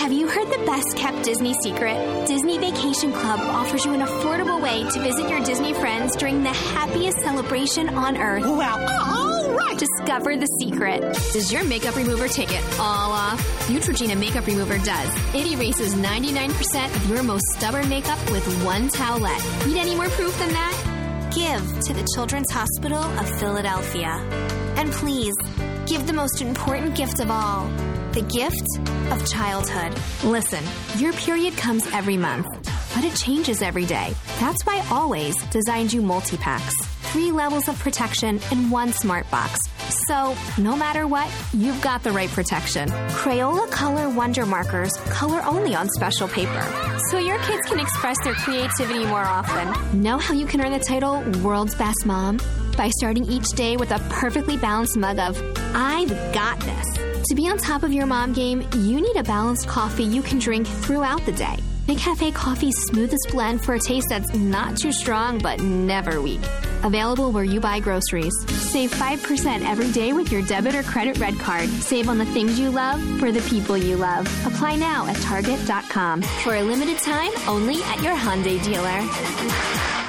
Have you heard the best-kept Disney secret? Disney Vacation Club offers you an affordable way to visit your Disney friends during the happiest celebration on Earth. Well, all right. Discover the secret. Does your makeup remover take it all off? Neutrogena Makeup Remover does. It erases 99% of your most stubborn makeup with one towelette. Need any more proof than that? Give to the Children's Hospital of Philadelphia. And please, give the most important gift of all, the gift of childhood. Listen, your period comes every month, but it changes every day. That's why Always designed you multi-packs. 3 levels of protection in one smart box. So, no matter what, you've got the right protection. Crayola Color Wonder Markers, color only on special paper, so your kids can express their creativity more often. Know how you can earn the title World's Best Mom? By starting each day with a perfectly balanced mug of, I've got this. To be on top of your mom game, you need a balanced coffee you can drink throughout the day. McCafe Coffee's smoothest blend for a taste that's not too strong but never weak. Available where you buy groceries. Save 5% every day with your debit or credit red card. Save on the things you love for the people you love. Apply now at Target.com. For a limited time, only at your Hyundai dealer.